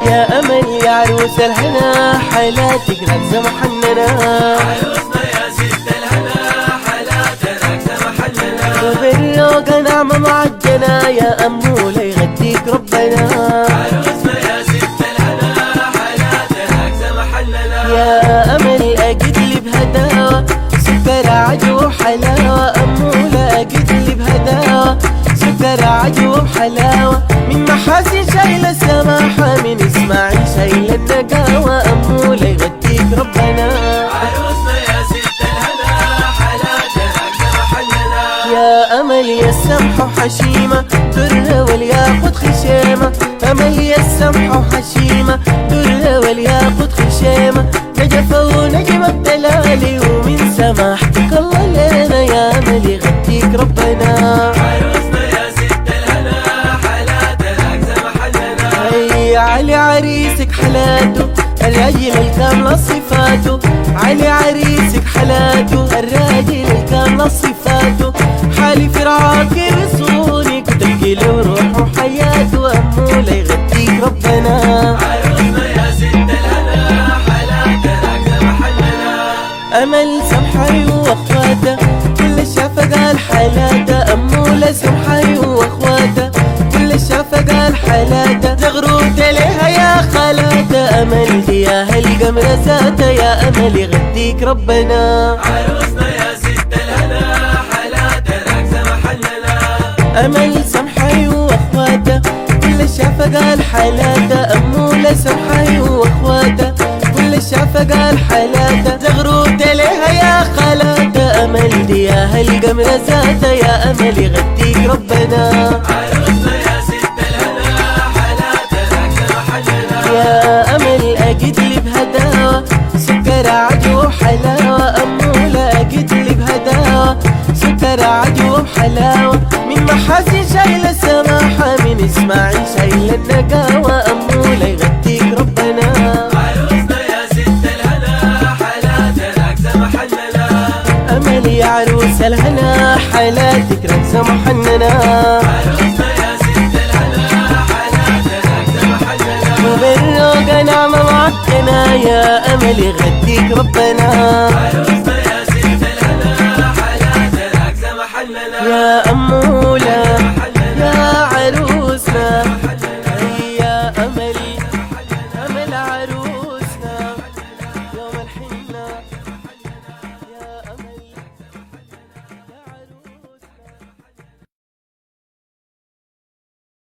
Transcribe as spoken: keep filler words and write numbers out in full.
يا أمل يا عروس الهنا حالاتك ركزة محننة. عروسنا يا ست الهنا حالاتك ركزة محننة. وبالروقة نعمة معجنة يا أمولة يغديك ربنا. عروسنا يا ست الهنا حالاتك ركزة محننة. يا أمل أجدلي بهداوة سكر عجو وحلاوة. أمولة أجدلي بهداوة سكر عجو وحلاوة. من محاسن شايلة السماحة من إسماعيل شايلة النقاوة. أمولة يغديك ربنا. عروسنا يا ست الهنا حالاتك ركزة محننة. يا أمل يا السمحة وحشيمة درة والياقوت خشيمة. أمل يا السمحة وحشيمة درة والياقوت خشيمة. نجفة ونجمة بدلالي ومن سماحتك الله لنا يا أمل يغديك ربنا. عروسنا يا ست الهنا حالاتك ركزة محننة. هي علي عريسك حلاته الراجل الكاملة صفاته. علي عريسك حلاته الراجل الكاملة صفاته. حالي في رعاكي وصونك وتبكي له روحه وحياته. أمولة يغديك ربنا. عروسنا يا ست الهنا حالاتك ركزة محننة. أمل سمحي وأخواته كل الشافة قال حالاته. أمولة سمحي وأخواته كل الشافة قال حالاته. زغروت لها يا خالاته. أمل دي يا هالقمرة ذاته يا أمل يغديك ربنا. عروسنا يا ست الهنا حالاتك ركزة محننة. أمل سمحي وأخواته كل الشافة قال حالاته. أمولة سمحي وأخواته كل الشافة قال حالاته. زغروت لها يا خالاته. أمل دي يا هالقمرة ذاته يا أمل يغديك ربنا. عروسنا يا ست الهنا حالاتك ركزة محننة. يا أمل أجدلي بهداوة سكر عجو وحلاوة. أمولة أجدلي بهداوة سكر عجو وحلاوة. من محاسن شايلة السماحة من إسماعيل شايلة النقاوة. أمولة يغديك ربنا. عروسنا يا ست الهنا حالاتك ركزة محننة. أمل يا عروس الهنا حالاتك ركزة محننة. عروسنا يا ست الهنا حالاتك ركزة محننة. وبالروقة نعمة معجنة يا أمل يغديك ربنا. عروسنا يا ست الهنا حالاتك ركزة محننة. يا أم